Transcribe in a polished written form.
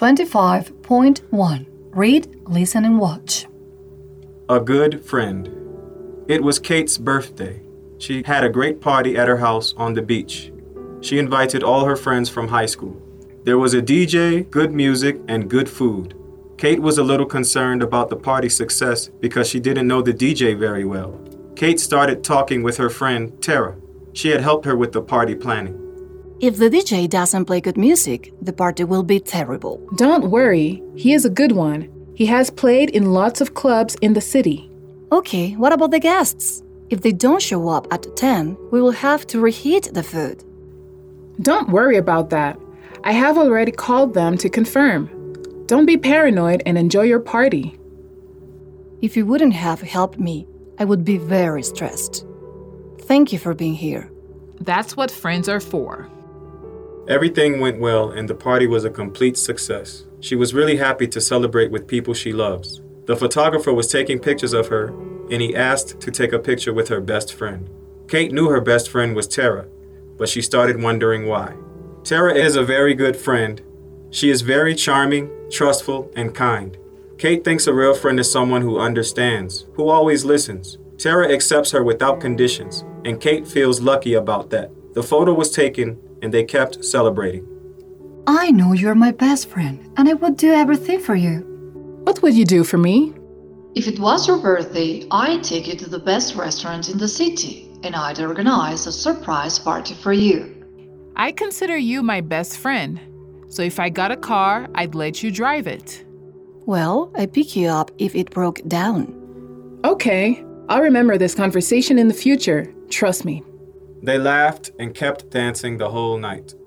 25.1. Read, listen, and watch. A good friend. It was Kate's birthday. She had a great party at her house on the beach. She invited all her friends from high school. There was a DJ, good music, and good food. Kate was a little concerned about the party's success because she didn't know the DJ very well. Kate started talking with her friend, Tara. She had helped her with the party planning. If the DJ doesn't play good music, the party will be terrible. Don't worry, he is a good one. He has played in lots of clubs in the city. Okay, what about the guests? If they don't show up at 10, we will have to reheat the food. Don't worry about that. I have already called them to confirm. Don't be paranoid and enjoy your party. If you wouldn't have helped me, I would be very stressed. Thank you for being here. That's what friends are for. Everything went well and the party was a complete success. She was really happy to celebrate with people she loves. The photographer was taking pictures of her and he asked to take a picture with her best friend. Kate knew her best friend was Tara, but she started wondering why. Tara is a very good friend. She is very charming, trustful, and kind. Kate thinks a real friend is someone who understands, who always listens. Tara accepts her without conditions, and Kate feels lucky about that. The photo was taken, and they kept celebrating. I know you're my best friend, and I would do everything for you. What would you do for me? If it was your birthday, I'd take you to the best restaurant in the city, and I'd organize a surprise party for you. I consider you my best friend, so if I got a car, I'd let you drive it. Well, I'd pick you up if it broke down. Okay, I'll remember this conversation in the future. Trust me. They laughed and kept dancing the whole night.